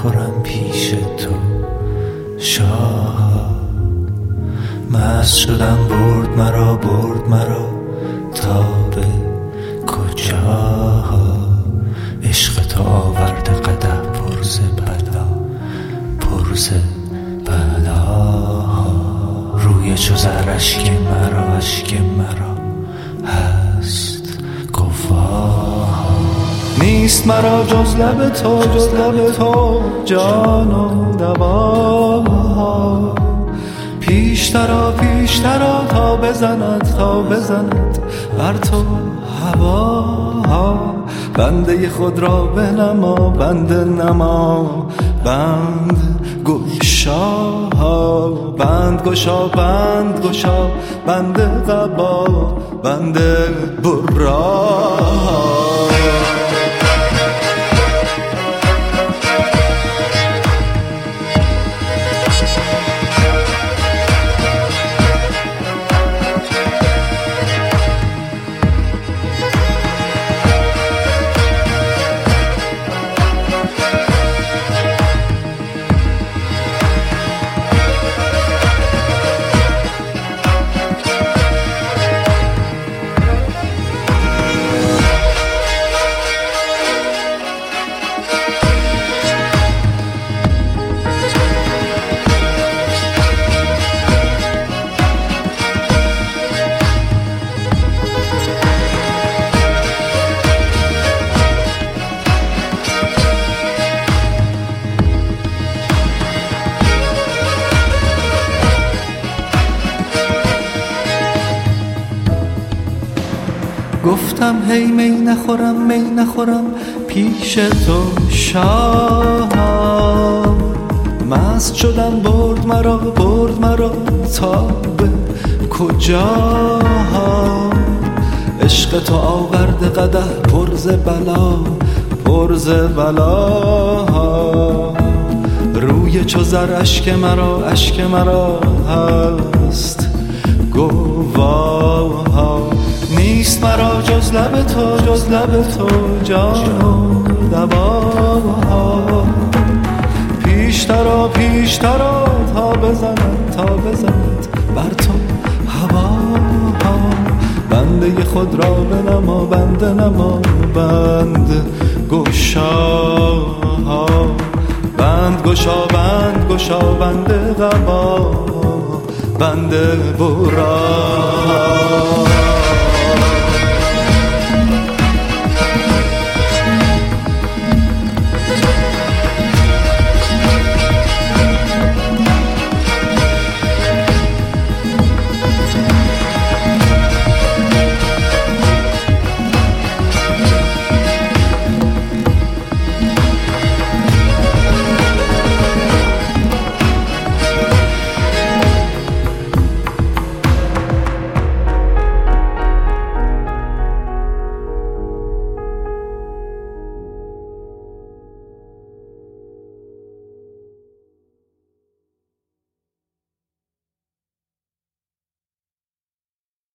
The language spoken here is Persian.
نخورم پیش تو شاه. مست شدم برد مرا تا به کجا. عشق تو آورده قدح پرز بلا. روی چو زر اشک مرا هست گواه. نیست مرا جز لب تو جان و دوا. پیشترا تا بزند بر تو هوا. بنده خود را بنما بنده نما بند گشا بند قبا بند برا. گفتم هی می نخورم پیش تو شاه. مست شدم برد مرا تا به کجا. عشق تو آورده قدح پرز بلا. روی چو زر اشک مرا هست گواه. نیست مرا جز لب تو جان و دوا. پیشترا تا بزند بر تو هوا. بنده خود را بنما بنده نما بند گشا بند قبا بند برا.